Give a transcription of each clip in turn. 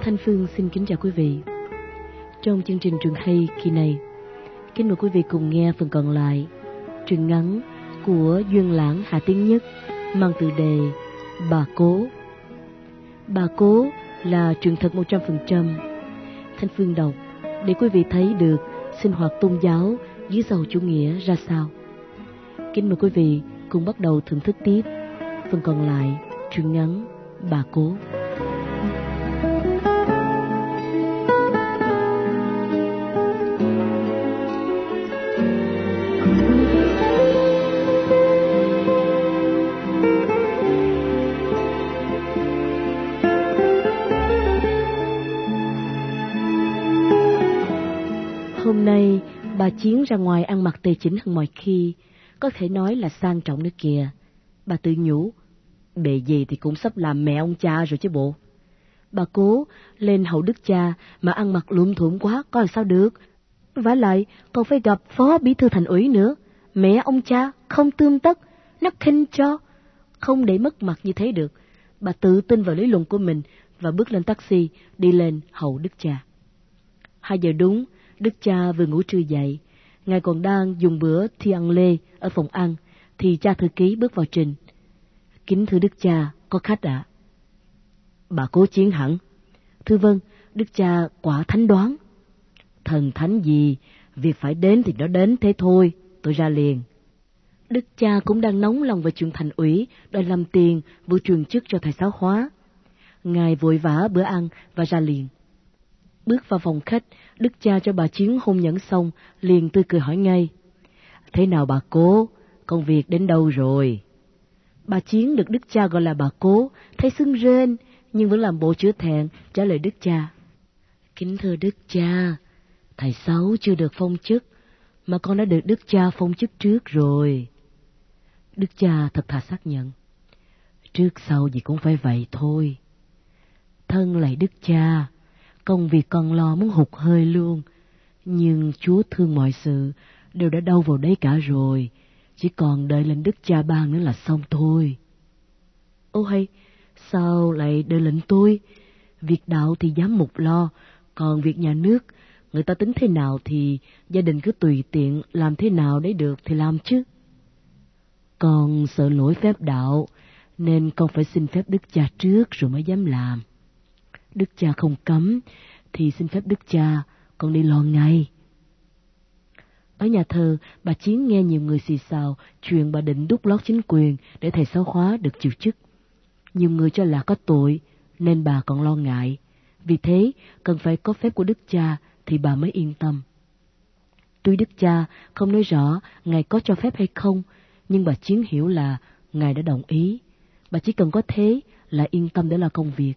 Thanh Phương xin kính chào quý vị. Trong chương trình Truyện Hay kỳ này, kính mời quý vị cùng nghe phần còn lại truyện ngắn của Duyên Lãng Hà Tiến Nhất mang tựa đề Bà Cố. Bà Cố là truyện thật 100%. Thanh Phương đọc để quý vị thấy được sinh hoạt tôn giáo dưới xã hội chủ nghĩa ra sao. Kính mời quý vị cùng bắt đầu thưởng thức tiếp phần còn lại truyện ngắn Bà Cố. Hôm nay, bà Chiến ra ngoài ăn mặc tề chỉnh hơn mọi khi, có thể nói là sang trọng nữa kìa. Bà tự nhủ, bề gì thì cũng sắp làm mẹ ông cha rồi chứ bộ. Bà Cố lên hậu đức cha mà ăn mặc lụm thủm quá, có làm sao được. Vả lại, còn phải gặp phó bí thư thành ủy nữa. Mẹ ông cha không tương tất, nó khinh cho, không để mất mặt như thế được. Bà tự tin vào lý luận của mình và bước lên taxi đi lên hậu đức cha. 2 giờ đúng, đức cha vừa ngủ trưa dậy. Ngài còn đang dùng bữa thi ăn lê ở phòng ăn, thì cha thư ký bước vào trình. Kính thưa đức cha, có khách ạ. Bà Cố Chiến hẳn. Thưa vâng, đức cha quả thánh đoán. Thần thánh gì, việc phải đến thì nó đến thế thôi, tôi ra liền. Đức cha cũng đang nóng lòng về chuyện thành ủy, đòi làm tiền, vụ truyền chức cho thầy giáo hóa. Ngài vội vã bữa ăn và ra liền. Bước vào phòng khách, đức cha cho bà Chiến hôn nhẫn xong, liền tươi cười hỏi ngay. Thế nào bà Cố, công việc đến đâu rồi? Bà Chiến được đức cha gọi là bà Cố, thấy sưng rên, nhưng vẫn làm bộ chữa thẹn, trả lời đức cha. Kính thưa đức cha, thầy Sáu chưa được phong chức, mà con đã được đức cha phong chức trước rồi. Đức cha thật thà xác nhận. Trước sau gì cũng phải vậy thôi. Thân lạy đức cha, công việc con lo muốn hụt hơi luôn, nhưng Chúa thương mọi sự đều đã đâu vào đấy cả rồi, chỉ còn đợi lệnh đức cha ban nữa là xong thôi. Ô hay, sao lại đợi lệnh tôi? Việc đạo thì giám mục lo, còn việc nhà nước, người ta tính thế nào thì gia đình cứ tùy tiện làm thế nào đấy được thì làm chứ. Con sợ lỗi phép đạo, nên con phải xin phép đức cha trước rồi mới dám làm. Đức cha không cấm, thì xin phép đức cha, con đi lo ngay. Ở nhà thờ, bà Chiến nghe nhiều người xì xào chuyện bà định đút lót chính quyền để thầy Sáu Hóa được chịu chức. Nhiều người cho là có tội, nên bà còn lo ngại. Vì thế, cần phải có phép của đức cha thì bà mới yên tâm. Tuy đức cha không nói rõ ngài có cho phép hay không, nhưng bà Chiến hiểu là ngài đã đồng ý. Bà chỉ cần có thế là yên tâm để làm công việc.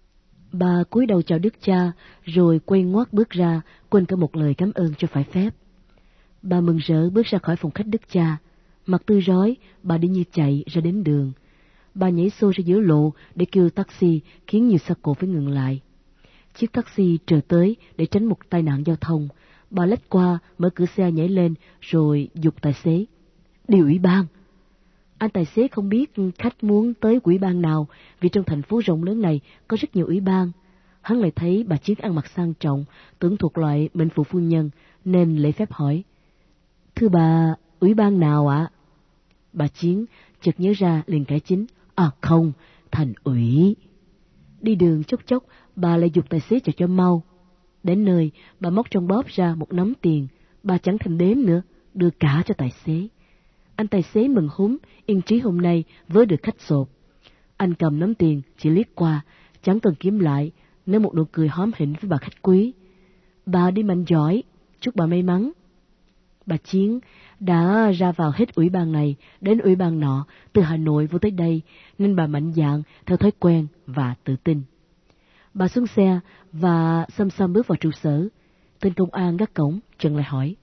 Bà cúi đầu chào đức cha, rồi quay ngoắt bước ra, quên cả một lời cảm ơn cho phải phép. Bà mừng rỡ bước ra khỏi phòng khách đức cha, mặt tươi rói, bà đi như chạy ra đến đường. Bà nhảy xô ra giữa lộ để kêu taxi, khiến nhiều xe cộ phải ngừng lại. Chiếc taxi chờ tới để tránh một tai nạn giao thông. Bà lách qua, mở cửa xe nhảy lên, rồi giục tài xế. Đi ủy ban. Anh tài xế không biết khách muốn tới ủy ban nào, vì trong thành phố rộng lớn này có rất nhiều ủy ban. Hắn lại thấy bà Chiến ăn mặc sang trọng, tưởng thuộc loại mệnh phụ phu nhân, nên lễ phép hỏi. Thưa bà, ủy ban nào ạ? Bà Chiến chợt nhớ ra liền cải chính. À không, thành ủy. Đi đường chốc chốc, bà lại giục tài xế cho mau. Đến nơi, bà móc trong bóp ra một nắm tiền, bà chẳng thèm đếm nữa, đưa cả cho tài xế. Anh tài xế mừng húm, yên trí hôm nay với được khách sộp. Anh cầm nắm tiền, chỉ liếc qua, chẳng cần kiếm lại, nở một nụ cười hóm hỉnh với bà khách quý. Bà đi mạnh giỏi, chúc bà may mắn. Bà Chiến đã ra vào hết ủy ban này đến ủy ban nọ, từ Hà Nội vô tới đây, nên bà mạnh dạn theo thói quen và tự tin. Bà xuống xe và xăm xăm bước vào trụ sở. Tên công an gác cổng chừng lại hỏi.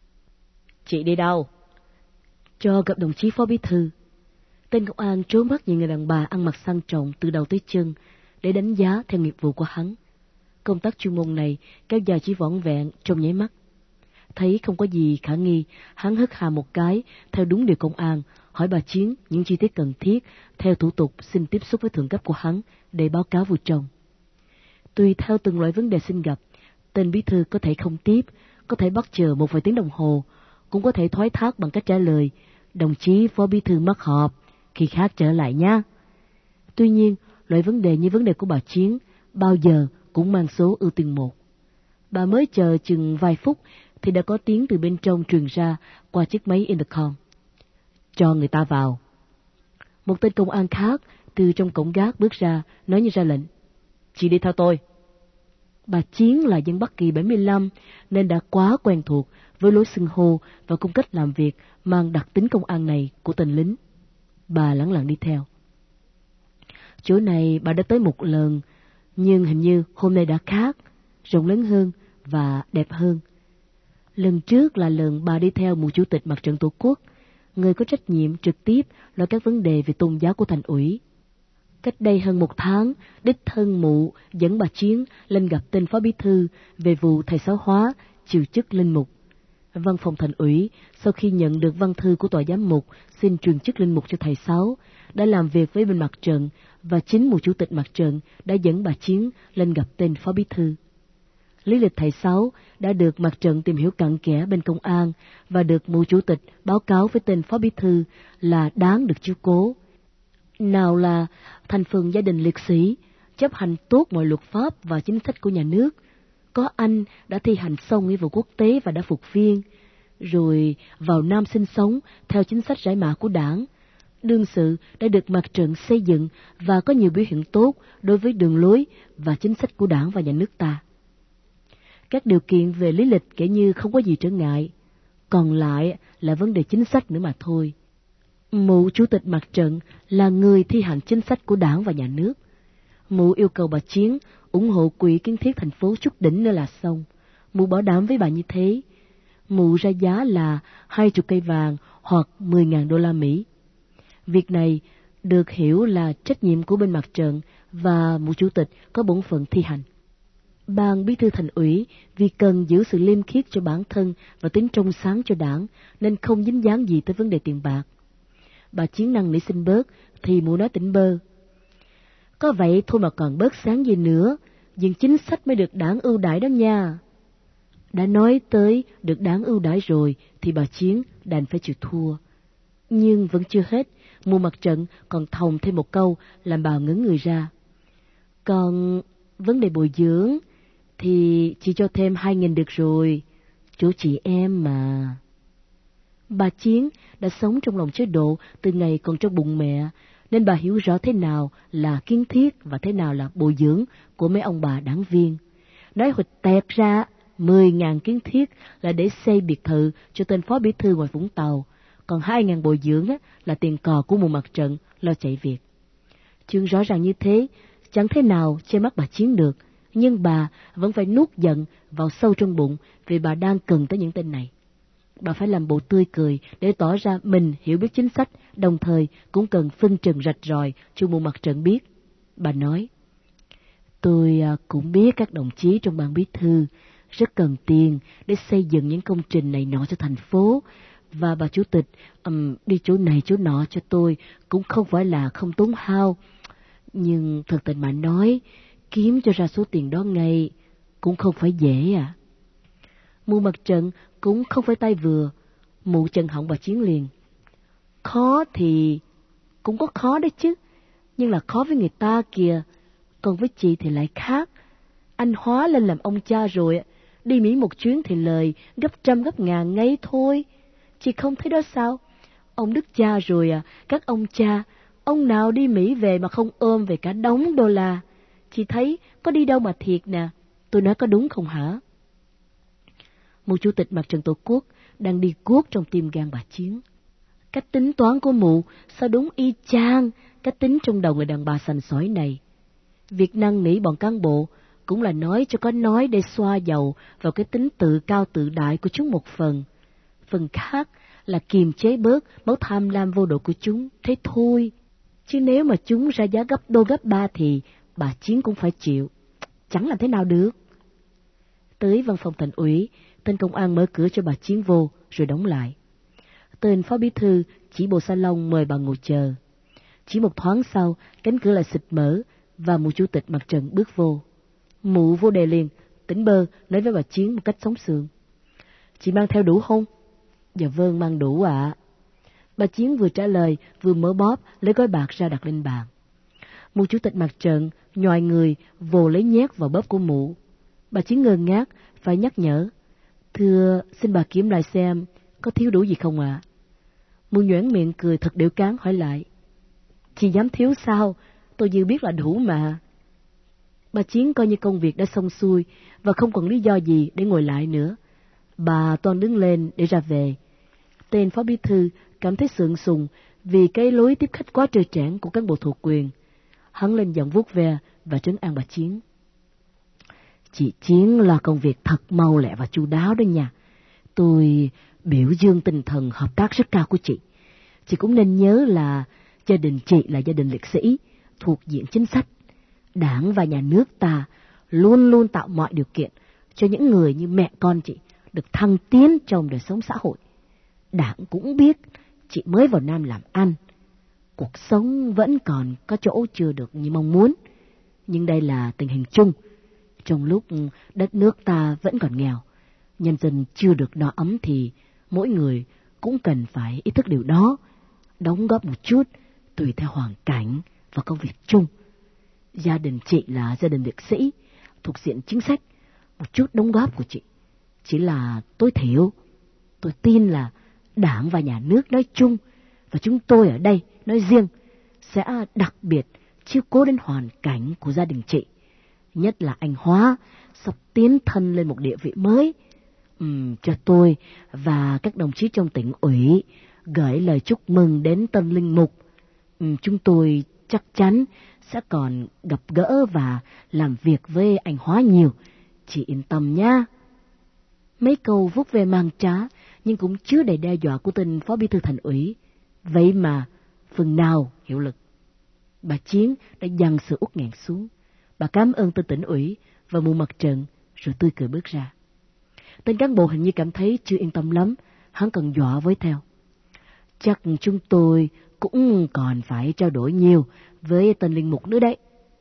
Chị đi đâu? Cho gặp đồng chí phó bí thư. Tên công an trố mắt nhìn người đàn bà ăn mặc sang trọng từ đầu tới chân để đánh giá theo nghiệp vụ của hắn. Công tác chuyên môn này kéo dài chỉ vỏn vẹn trong nháy mắt. Thấy không có gì khả nghi, hắn hất hà một cái theo đúng điều công an, hỏi bà Chiến những chi tiết cần thiết theo thủ tục xin tiếp xúc với thượng cấp của hắn để báo cáo vụ trong. Tùy theo từng loại vấn đề xin gặp, tên bí thư có thể không tiếp, có thể bắt chờ một vài tiếng đồng hồ, cũng có thể thoái thác bằng cách trả lời, đồng chí phó bí thư mất họp, khi khác trở lại nha. Tuy nhiên, loại vấn đề như vấn đề của bà Chiến bao giờ cũng mang số ưu tiên 1. Bà mới chờ chừng vài phút thì đã có tiếng từ bên trong truyền ra qua chiếc máy intercom. Cho người ta vào. Một tên công an khác từ trong cổng gác bước ra, nói như ra lệnh. Chị đi theo tôi. Bà Chiến là dân Bắc Kỳ 75 nên đã quá quen thuộc với lối xưng hô và cung cách làm việc mang đặc tính công an này của tên lính. Bà lẳng lặng đi theo. Chỗ này bà đã tới một lần, nhưng hình như hôm nay đã khác, rộng lớn hơn và đẹp hơn. Lần trước là lần bà đi theo mụ chủ tịch Mặt trận Tổ quốc, người có trách nhiệm trực tiếp lo các vấn đề về tôn giáo của thành ủy. Cách đây hơn 1 tháng, đích thân mụ dẫn bà Chiến lên gặp tên phó bí thư về vụ thầy giáo hóa chiều chức linh mục. Văn phòng thành ủy sau khi nhận được văn thư của tòa giám mục xin truyền chức linh mục cho thầy Sáu, đã làm việc với bên mặt trận và chính mụ chủ tịch mặt trận đã dẫn bà Chiến lên gặp tên phó bí thư. Lý lịch thầy Sáu đã được mặt trận tìm hiểu cặn kẽ bên công an và được mụ chủ tịch báo cáo với tên phó bí thư là đáng được chiếu cố. Nào là thành phần gia đình liệt sĩ, chấp hành tốt mọi luật pháp và chính sách của nhà nước, có anh đã thi hành xong nghĩa vụ quốc tế và đã phục viên, rồi vào Nam sinh sống theo chính sách giải mã của đảng, đương sự đã được mặt trận xây dựng và có nhiều biểu hiện tốt đối với đường lối và chính sách của đảng và nhà nước ta. Các điều kiện về lý lịch kể như không có gì trở ngại, còn lại là vấn đề chính sách nữa mà thôi. Mụ chủ tịch mặt trận là người thi hành chính sách của đảng và nhà nước. Mụ yêu cầu bà Chiến ủng hộ quỹ kiến thiết thành phố Trúc Đỉnh nữa là xong. Mụ bảo đảm với bà như thế. Mụ ra giá là 20 cây vàng hoặc 10.000 đô la Mỹ. Việc này được hiểu là trách nhiệm của bên mặt trận và mụ chủ tịch có bổn phận thi hành. Ban bí thư thành ủy vì cần giữ sự liêm khiết cho bản thân và tính trong sáng cho đảng nên không dính dáng gì tới vấn đề tiền bạc. Bà Chiến năn nỉ xin bớt thì mụ nói tỉnh bơ. Có vậy thôi mà còn bớt sáng gì nữa, nhưng chính sách mới được đảng ưu đãi đó nha. Đã nói tới được đảng ưu đãi rồi thì bà Chiến đành phải chịu thua. Nhưng vẫn chưa hết, mụ mặt trận còn thòng thêm một câu làm bà ngớ người ra. Còn vấn đề bồi dưỡng thì chỉ cho thêm 2.000 được rồi, chỗ chị em mà. Bà Chiến đã sống trong lòng chế độ từ ngày còn trong bụng mẹ, nên bà hiểu rõ thế nào là kiến thiết và thế nào là bồi dưỡng của mấy ông bà đảng viên. Nói huỵch tẹt ra, 10.000 kiến thiết là để xây biệt thự cho tên phó bí thư ngoài Vũng Tàu, còn 2.000 bồi dưỡng là tiền cò của mụ mặt trận lo chạy việc. Chuyện rõ ràng như thế, chẳng thế nào che mắt bà Chiến được, nhưng bà vẫn phải nuốt giận vào sâu trong bụng vì bà đang cần tới những tên này. Bà phải làm bộ tươi cười để tỏ ra mình hiểu biết chính sách, đồng thời cũng cần phân trần rạch ròi cho mụ mặt trận biết. Bà nói, tôi cũng biết các đồng chí trong ban bí thư rất cần tiền để xây dựng những công trình này nọ cho thành phố, và bà chủ tịch đi chỗ này chỗ nọ cho tôi cũng không phải là không tốn hao. Nhưng thật tình mà nói, kiếm cho ra số tiền đó ngay cũng không phải dễ à. Mụ mặt trận cũng không phải tay vừa. Mụ chần họng bà Chiến liền. Khó thì cũng có khó đấy chứ, nhưng là khó với người ta kìa, còn với chị thì lại khác. Anh hóa lên làm ông cha rồi, đi Mỹ một chuyến thì lời gấp trăm gấp ngàn ngay thôi. Chị không thấy đó sao? Ông Đức cha rồi các ông cha, ông nào đi Mỹ về mà không ôm về cả đống đô la. Chị thấy có đi đâu mà thiệt nè, tôi nói có đúng không hả? Mụ chủ tịch mặt trận Tổ quốc đang đi guốc trong tim gan bà Chiến. Cách tính toán của mụ sao đúng y chang cách tính trong đầu người đàn bà sành sỏi này. Việc năn nỉ bọn cán bộ cũng là nói cho có nói để xoa dầu vào cái tính tự cao tự đại của chúng một phần. Phần khác là kiềm chế bớt máu tham lam vô độ của chúng, thế thôi. Chứ nếu mà chúng ra giá gấp đôi gấp ba thì bà Chiến cũng phải chịu. Chẳng làm thế nào được. Tới văn phòng thành ủy, tên công an mở cửa cho bà Chiến vô rồi đóng lại. Tên phó bí thư chỉ bộ salon mời bà ngồi chờ. Chỉ một thoáng sau, cánh cửa lại xịt mở và mụ chủ tịch mặt trận bước vô. Mụ vô đề liền, tỉnh bơ nói với bà Chiến một cách sống sượng. Chị mang theo đủ không? Dạ vâng, mang đủ ạ. Bà Chiến vừa trả lời vừa mở bóp lấy gói bạc ra đặt lên bàn. Mụ chủ tịch mặt trận nhoài người vồ lấy nhét vào bóp của mụ. Bà Chiến ngơ ngác phải nhắc nhở. Thưa, xin bà kiểm lại xem có thiếu đủ gì không ạ? Mụ nhoẻn miệng cười thật điệu cáng hỏi lại. Chị dám thiếu sao? Tôi dư biết là đủ mà. Bà Chiến coi như công việc đã xong xuôi và không còn lý do gì để ngồi lại nữa. Bà toan đứng lên để ra về. Tên phó bí thư cảm thấy sượng sùng vì cái lối tiếp khách quá trơ trẽn của cán bộ thuộc quyền. Hắn lên giọng vuốt ve và trấn an bà Chiến. Chị Chiến lo công việc thật mau lẹ và chu đáo đó nha. Tôi biểu dương tinh thần hợp tác rất cao của chị. Chị cũng nên nhớ là gia đình chị là gia đình liệt sĩ, thuộc diện chính sách. Đảng và nhà nước ta luôn luôn tạo mọi điều kiện cho những người như mẹ con chị được thăng tiến trong đời sống xã hội. Đảng cũng biết chị mới vào Nam làm ăn. Cuộc sống vẫn còn có chỗ chưa được như mong muốn. Nhưng đây là tình hình chung. Trong lúc đất nước ta vẫn còn nghèo, nhân dân chưa được no ấm thì mỗi người cũng cần phải ý thức điều đó, đóng góp một chút tùy theo hoàn cảnh và công việc chung. Gia đình chị là gia đình liệt sĩ, thuộc diện chính sách. Một chút đóng góp của chị chỉ là tối thiểu. Tôi tin là Đảng và nhà nước nói chung và chúng tôi ở đây nói riêng sẽ đặc biệt chiếu cố đến hoàn cảnh của gia đình chị. Nhất là anh Hóa sắp tiến thân lên một địa vị mới. Cho tôi và các đồng chí trong tỉnh ủy gửi lời chúc mừng đến tân linh mục. Chúng tôi chắc chắn sẽ còn gặp gỡ và làm việc với anh Hóa nhiều. Chị yên tâm nhá. Mấy câu vuốt ve mang trá nhưng cũng chứa đầy đe dọa của tên phó bí thư thành ủy. Vậy mà phần nào hiệu lực. Bà Chiến đã dằn sự uất nghẹn xuống. Bà cảm ơn tên tỉnh ủy và mụ mặt trận rồi tươi cười bước ra. Tên cán bộ hình như cảm thấy chưa yên tâm lắm, hắn còn dọa với theo. Chắc chúng tôi cũng còn phải trao đổi nhiều với tên linh mục nữa đấy.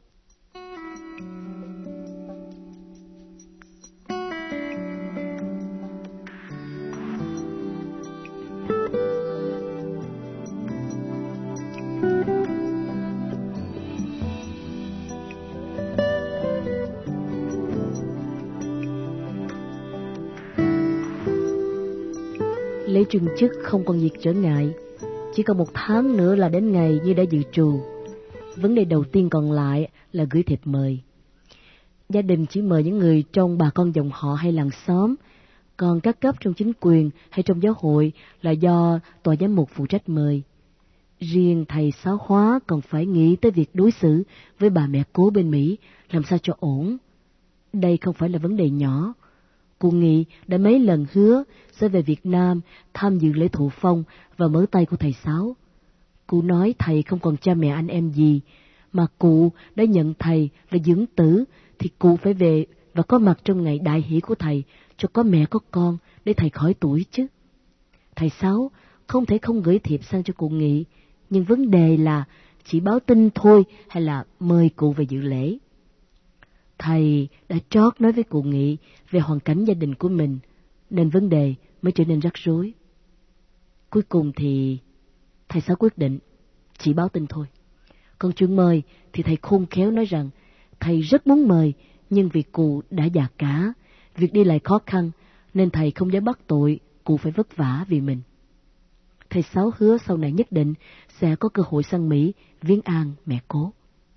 Lễ trừng chức không còn việc trở ngại. Chỉ còn 1 tháng nữa là đến ngày như đã dự trù. Vấn đề đầu tiên còn lại là gửi thiệp mời. Gia đình chỉ mời những người trong bà con dòng họ hay làng xóm, còn các cấp trong chính quyền hay trong giáo hội là do tòa giám mục phụ trách mời. Riêng thầy Sáu Hóa còn phải nghĩ tới việc đối xử với bà mẹ cố bên Mỹ làm sao cho ổn. Đây không phải là vấn đề nhỏ. Cô Nghị đã mấy lần hứa sẽ về Việt Nam tham dự lễ thụ phong và mở tay của thầy Sáu. Cụ nói thầy không còn cha mẹ anh em gì, mà cụ đã nhận thầy là dưỡng tử thì cụ phải về và có mặt trong ngày đại hỷ của thầy cho có mẹ có con để thầy khỏi tuổi chứ. Thầy Sáu không thể không gửi thiệp sang cho cụ Nghị, nhưng vấn đề là chỉ báo tin thôi hay là mời cụ về dự lễ. Thầy đã trót nói với cụ Nghị về hoàn cảnh gia đình của mình, nên vấn đề mới trở nên rắc rối. Cuối cùng thì thầy Sáu quyết định chỉ báo tin thôi. Còn chuyện mời thì thầy khôn khéo nói rằng thầy rất muốn mời, nhưng vì cụ đã già cả, việc đi lại khó khăn, nên thầy không dám bắt tội cụ phải vất vả vì mình. Thầy Sáu hứa sau này nhất định sẽ có cơ hội sang Mỹ viếng an mẹ cố.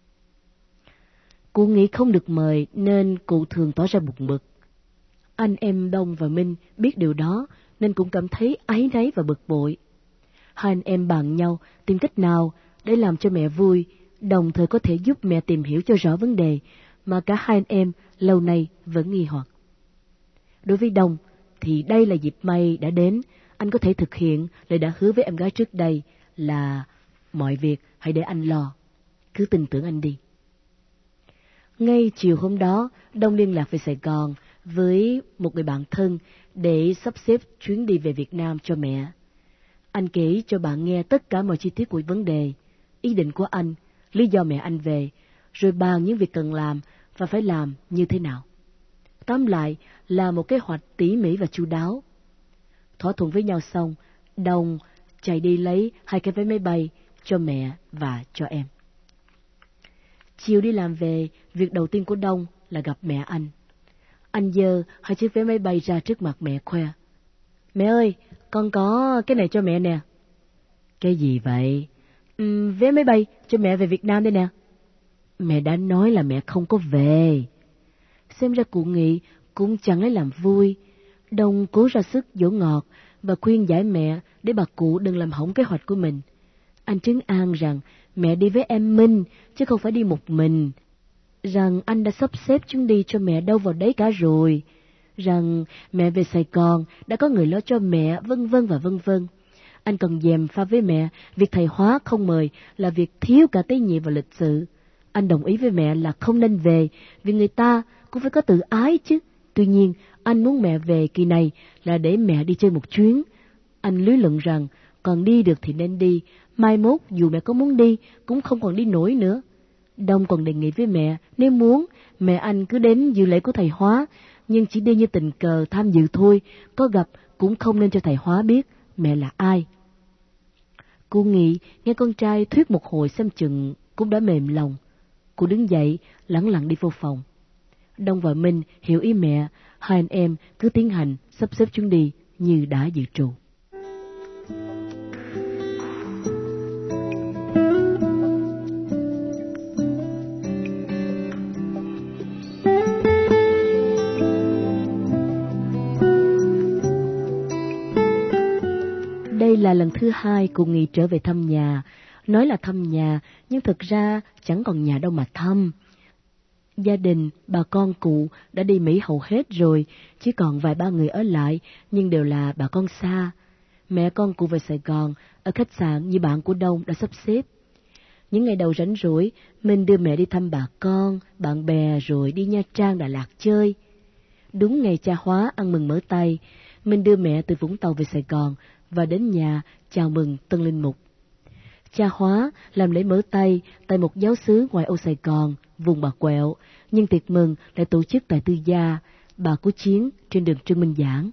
Cụ nghĩ không được mời nên cụ thường tỏ ra bực bực. Anh em Đông và Minh biết điều đó nên cũng cảm thấy áy náy và bực bội. Hai anh em bàn nhau tìm cách nào để làm cho mẹ vui, đồng thời có thể giúp mẹ tìm hiểu cho rõ vấn đề mà cả hai anh em lâu nay vẫn nghi hoặc. Đối với Đông thì đây là dịp may đã đến, anh có thể thực hiện lời đã hứa với em gái trước đây là mọi việc hãy để anh lo, cứ tin tưởng anh đi. Ngay chiều hôm đó, Đông liên lạc về Sài Gòn với một người bạn thân để sắp xếp chuyến đi về Việt Nam cho mẹ. Anh kể cho bạn nghe tất cả mọi chi tiết của vấn đề, ý định của anh, lý do mẹ anh về, rồi bàn những việc cần làm và phải làm như thế nào. Tóm lại là một kế hoạch tỉ mỉ và chu đáo. Thỏa thuận với nhau xong, Đông chạy đi lấy 2 cái vé máy bay cho mẹ và cho em. Chiều đi làm về, việc đầu tiên của Đông là gặp mẹ anh. Anh giơ 2 chiếc vé máy bay ra trước mặt mẹ khoe. Mẹ ơi, con có cái này cho mẹ nè. Cái gì vậy? Vé máy bay cho mẹ về Việt Nam đây nè. Mẹ đã nói là mẹ không có về. Xem ra cụ Nghị cũng chẳng lấy làm vui. Đông cố ra sức dỗ ngọt và khuyên giải mẹ để bà cụ đừng làm hỏng kế hoạch của mình. Anh trấn an rằng mẹ đi với em Minh chứ không phải đi một mình. Rằng anh đã sắp xếp chuyến đi cho mẹ đâu vào đấy cả rồi. Rằng mẹ về Sài Gòn đã có người lo cho mẹ, vân vân và vân vân. Anh còn dèm pha với mẹ việc thầy Hóa không mời là việc thiếu cả tế nhị và lịch sự. Anh đồng ý với mẹ là không nên về vì người ta cũng phải có tự ái chứ. Tuy nhiên, anh muốn mẹ về kỳ này là để mẹ đi chơi một chuyến. Anh lý luận rằng còn đi được thì nên đi, mai mốt dù mẹ có muốn đi cũng không còn đi nổi nữa. Đông còn đề nghị với mẹ nếu muốn mẹ anh cứ đến dự lễ của thầy Hóa, nhưng chỉ đi như tình cờ tham dự thôi, có gặp cũng không nên cho thầy Hóa biết mẹ là ai. Cô Nghị nghe con trai thuyết một hồi xem chừng cũng đã mềm lòng. Cô đứng dậy lẳng lặng đi vô phòng. Đông và Minh hiểu ý mẹ, hai anh em cứ tiến hành sắp xếp chuyến đi như đã dự trù. Đây là lần thứ 2 cô Nghị trở về thăm nhà. Nói là thăm nhà, nhưng thực ra chẳng còn nhà đâu mà thăm. Gia đình, bà con cụ đã đi Mỹ hầu hết rồi, chỉ còn vài ba người ở lại, nhưng đều là bà con xa. Mẹ con cụ về Sài Gòn, ở khách sạn như bạn của Đông đã sắp xếp. Những ngày đầu rảnh rỗi, mình đưa mẹ đi thăm bà con, bạn bè rồi đi Nha Trang, Đà Lạt chơi. Đúng ngày cha Hóa ăn mừng mở tay, mình đưa mẹ từ Vũng Tàu về Sài Gòn và đến nhà chào mừng tân linh mục. Cha Hóa làm lễ mở tay tại một giáo xứ ngoài ô Sài Gòn, vùng Bà Quẹo, nhưng tiệc mừng lại tổ chức tại Tư Gia, Bà Cố Chiến trên đường Trương Minh Giảng.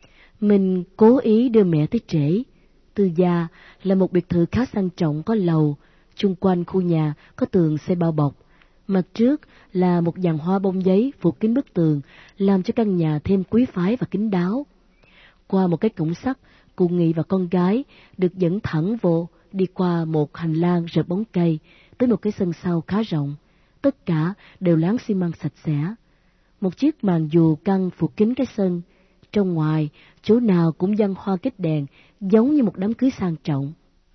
Mình cố ý đưa mẹ tới trễ. Tư Gia là một biệt thự khá sang trọng có lầu, chung quanh khu nhà có tường xây bao bọc. Mặt trước là một dàn hoa bông giấy phủ kín bức tường, làm cho căn nhà thêm quý phái và kín đáo. Qua một cái cổng sắt, cụ Nghị và con gái được dẫn thẳng vô, đi qua một hành lang rợp bóng cây, tới một cái sân sau khá rộng. Tất cả đều láng xi măng sạch sẽ. Một chiếc màn dù căng phủ kín cái sân. Trong ngoài, chỗ nào cũng dăng hoa kết đèn, giống như một đám cưới sang trọng.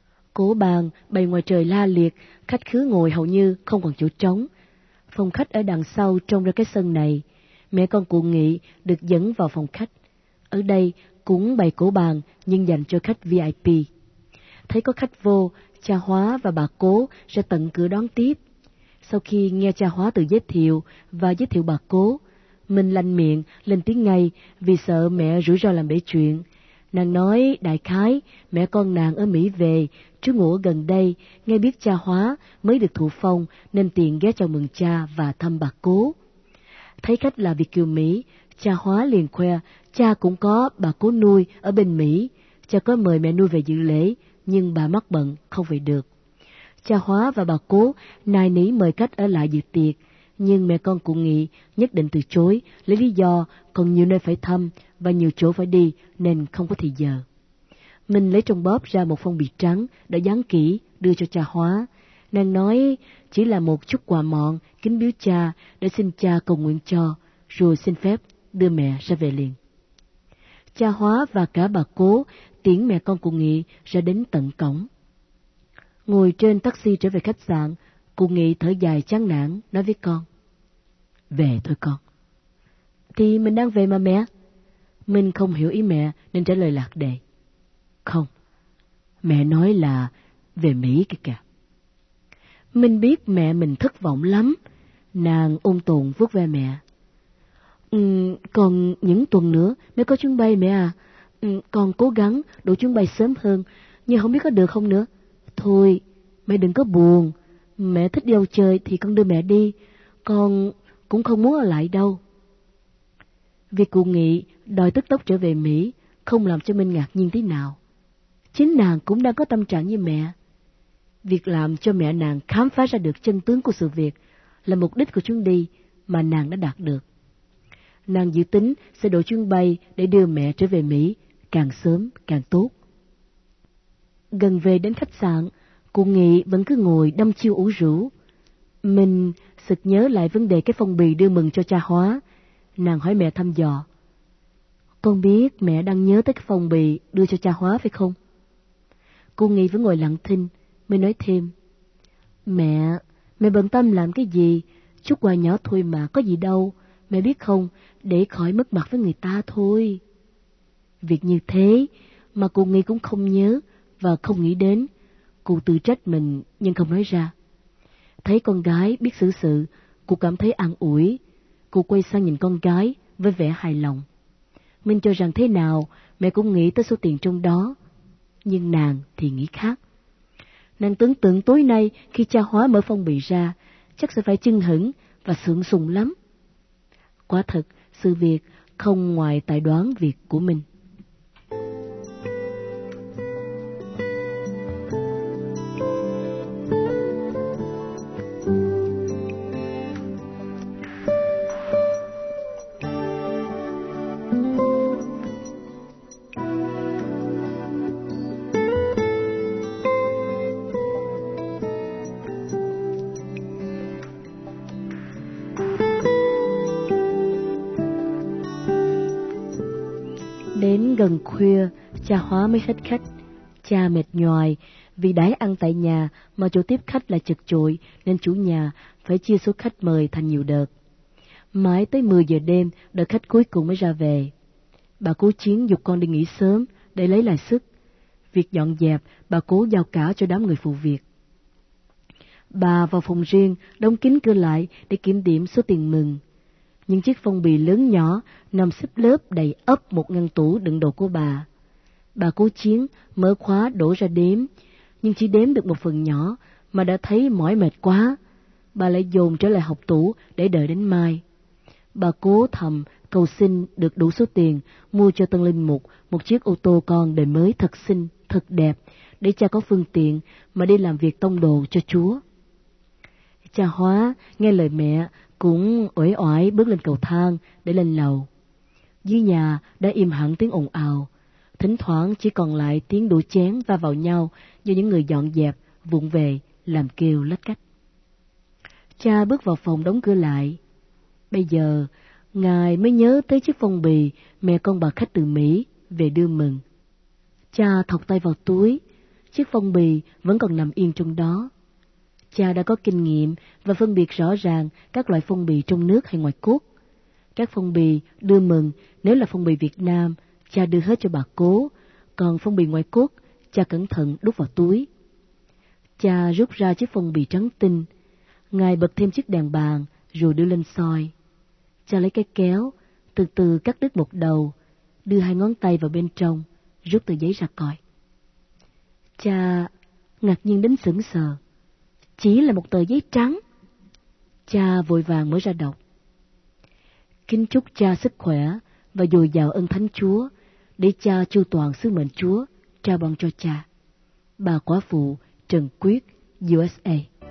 Cổ bàn bày ngoài trời la liệt, khách khứa ngồi hầu như không còn chỗ trống. Phòng khách ở đằng sau trông ra cái sân này. Mẹ con cụ Nghị được dẫn vào phòng khách. Ở đây cũng bày cổ bàn nhưng dành cho khách VIP. Thấy có khách vô, cha Hóa và bà Cố sẽ tận cửa đón tiếp. Sau khi nghe cha Hóa tự giới thiệu và giới thiệu bà Cố, mình lanh miệng lên tiếng ngay vì sợ mẹ rủi ro làm bể chuyện. Nàng nói đại khái mẹ con nàng ở Mỹ về, trú ngụ ở gần đây, nghe biết cha Hóa mới được thụ phong nên tiện ghé chào mừng cha và thăm bà Cố. Thấy khách là Việt kiều Mỹ, cha Hóa liền khoe cha cũng có bà Cố nuôi ở bên Mỹ. Cha có mời mẹ nuôi về dự lễ, nhưng bà mắc bận không về được. Cha Hóa và bà Cố nài nỉ mời khách ở lại dự tiệc, nhưng mẹ con cụ Nghị nhất định từ chối, lấy lý do còn nhiều nơi phải thăm và nhiều chỗ phải đi nên không có thì giờ. Mình lấy trong bóp ra một phong bì trắng đã dán kỹ đưa cho cha Hóa. Nàng nói chỉ là một chút quà mọn kính biếu cha để xin cha cầu nguyện cho, rồi xin phép đưa mẹ ra về liền. Cha Hóa và cả bà Cố tiễn mẹ con cụ Nghị ra đến tận cổng. Ngồi trên taxi trở về khách sạn, cụ Nghị thở dài chán nản nói với con: Về thôi con. Thì mình đang về mà mẹ. Mình không hiểu ý mẹ nên trả lời lạc đề: Không, mẹ nói là về Mỹ kìa. Mình biết mẹ mình thất vọng lắm. Nàng ôn tồn vuốt ve mẹ. Còn những tuần nữa mới có chuyến bay mẹ à. Con cố gắng đổi chuyến bay sớm hơn, nhưng không biết có được không nữa. Thôi, mẹ đừng có buồn. Mẹ thích đi đâu chơi thì con đưa mẹ đi. Con cũng không muốn ở lại đâu. Việc cụ Nghị đòi tức tốc trở về Mỹ không làm cho Minh ngạc nhiên tí nào. Chính nàng cũng đang có tâm trạng như mẹ. Việc làm cho mẹ nàng khám phá ra được chân tướng của sự việc là mục đích của chuyến đi mà nàng đã đạt được. Nàng dự tính sẽ đổi chuyến bay để đưa mẹ trở về Mỹ, càng sớm càng tốt. Gần về đến khách sạn, cụ Nghị vẫn cứ ngồi đăm chiêu ủ rũ. Mình sực nhớ lại vấn đề cái phong bì đưa mừng cho cha Hóa. Nàng hỏi mẹ thăm dò. Con biết mẹ đang nhớ tới cái phong bì đưa cho cha Hóa phải không? Cô Nghị vẫn ngồi lặng thinh, mới nói thêm. Mẹ bận tâm làm cái gì? Chút quà nhỏ thôi mà, có gì đâu. Mẹ biết không, để khỏi mất mặt với người ta thôi. Việc như thế mà cô Nghị cũng không nhớ và không nghĩ đến. Cô tự trách mình nhưng không nói ra. Thấy con gái biết xử sự, cô cảm thấy an ủi. Cô quay sang nhìn con gái với vẻ hài lòng. Mình cho rằng thế nào mẹ cũng nghĩ tới số tiền trong đó. Nhưng nàng thì nghĩ khác. Nàng tưởng tượng tối nay khi cha Hóa mở phong bì ra, chắc sẽ phải chưng hửng và sượng sùng lắm. Quả thật, sự việc không ngoài tài đoán việc của mình. Đến gần khuya, cha Hóa mới xách khách. Cha mệt nhoài vì đãi ăn tại nhà mà chỗ tiếp khách là chật chội nên chủ nhà phải chia số khách mời thành nhiều đợt. Mãi tới 10 giờ đêm, đợt khách cuối cùng mới ra về. Bà Cố Chiến giục con đi nghỉ sớm để lấy lại sức. Việc dọn dẹp, bà Cố giao cả cho đám người phụ việc. Bà vào phòng riêng, đóng kín cửa lại để kiểm điểm số tiền mừng. Những chiếc phong bì lớn nhỏ nằm xếp lớp đầy ắp một ngăn tủ đựng đồ của bà. Bà Cố Chiến mở khóa đổ ra đếm, nhưng chỉ đếm được một phần nhỏ mà đã thấy mỏi mệt quá. Bà lại dồn trở lại hộc tủ để đợi đến mai. Bà cố thầm cầu xin được đủ số tiền mua cho Tân Linh Mục một chiếc ô tô con đời mới thật xinh, thật đẹp, để cha có phương tiện mà đi làm việc tông đồ cho Chúa. Cha Hóa nghe lời mẹ cũng uể oải bước lên cầu thang để lên lầu. Dưới nhà đã im hẳn tiếng ồn ào, thỉnh thoảng chỉ còn lại tiếng đũa chén va vào nhau do những người dọn dẹp vụng về làm kêu lách cách. Cha bước vào phòng đóng cửa lại. Bây giờ ngài mới nhớ tới chiếc phong bì mẹ con bà khách từ Mỹ về đưa mừng. Cha thọc tay vào túi, chiếc phong bì vẫn còn nằm yên trong đó. Cha đã có kinh nghiệm và phân biệt rõ ràng các loại phong bì trong nước hay ngoài quốc. Các phong bì đưa mừng nếu là phong bì Việt Nam, cha đưa hết cho bà Cố, còn phong bì ngoại quốc, cha cẩn thận đút vào túi. Cha rút ra chiếc phong bì trắng tinh, ngài bật thêm chiếc đèn bàn rồi đưa lên soi. Cha lấy cái kéo, từ từ cắt đứt một đầu, đưa hai ngón tay vào bên trong, rút tờ giấy ra coi. Cha ngạc nhiên đến sững sờ. Chỉ là một tờ giấy trắng. Cha vội vàng mở ra đọc. Kính chúc cha sức khỏe và dồi dào ơn Thánh Chúa, để cha chu toàn sứ mệnh Chúa trao ban cho cha. Bà quả phụ Trần Quyết, USA.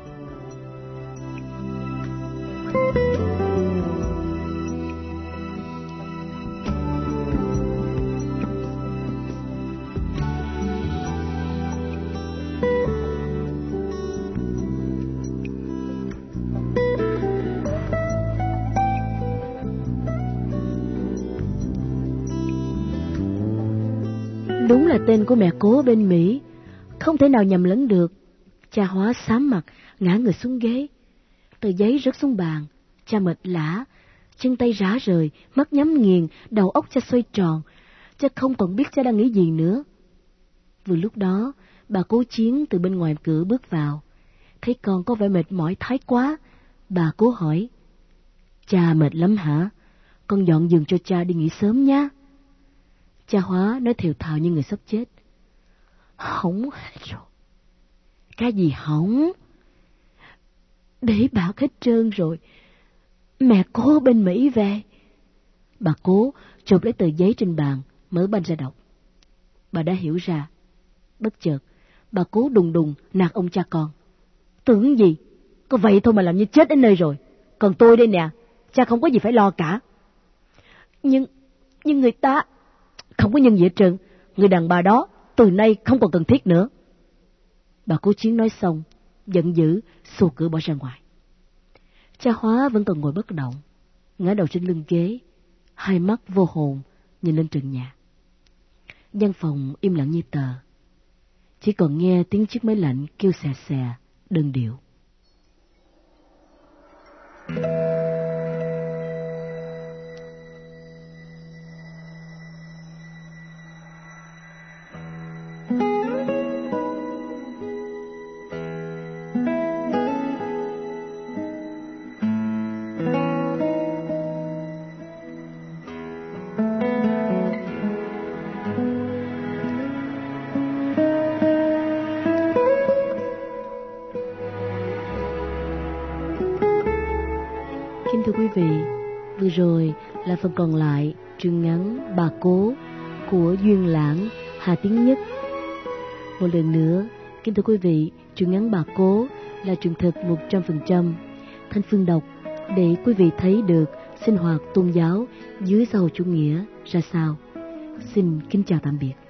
Đúng là tên của mẹ Cố bên Mỹ, không thể nào nhầm lẫn được. Cha Hóa xám mặt, ngã người xuống ghế. Tờ giấy rớt xuống bàn, cha mệt lả, chân tay rã rời, mắt nhắm nghiền, đầu óc cha xoay tròn. Cha không còn biết cha đang nghĩ gì nữa. Vừa lúc đó, bà Cố Chiến từ bên ngoài cửa bước vào. Thấy con có vẻ mệt mỏi thái quá, bà Cố hỏi. Cha mệt lắm hả? Con dọn giường cho cha đi nghỉ sớm nhé. Cha Hóa nói thều thào như người sắp chết. Hỏng hết rồi. Cái gì hỏng? Để bảo hết trơn rồi. Mẹ Cố bên Mỹ về. Bà Cố chụp lấy tờ giấy trên bàn, mở banh ra đọc. Bà đã hiểu ra. Bất chợt, bà Cố đùng đùng nạt ông cha con. Tưởng gì, có vậy thôi mà làm như chết đến nơi rồi. Còn tôi đây nè, cha không có gì phải lo cả. Nhưng người ta... Không có nhân gì hết trơn. Người đàn bà đó từ nay không còn cần thiết nữa. Bà Cố Chiến nói xong, giận dữ xô cửa bỏ ra ngoài. Cha Hóa vẫn còn ngồi bất động, ngã đầu trên lưng ghế, hai mắt vô hồn nhìn lên trần nhà. Gian phòng im lặng như tờ, chỉ còn nghe tiếng chiếc máy lạnh kêu xè xè đơn điệu. Thưa quý vị, vừa rồi là phần còn lại truyện ngắn Bà Cố của Duyên Lãng, Hà Tiến Nhất. Một lần nữa, kính thưa quý vị, truyện ngắn Bà Cố là truyện thực 100%. Thanh Phương đọc để quý vị thấy được sinh hoạt tôn giáo dưới xã hội chủ nghĩa ra sao. Xin kính chào tạm biệt.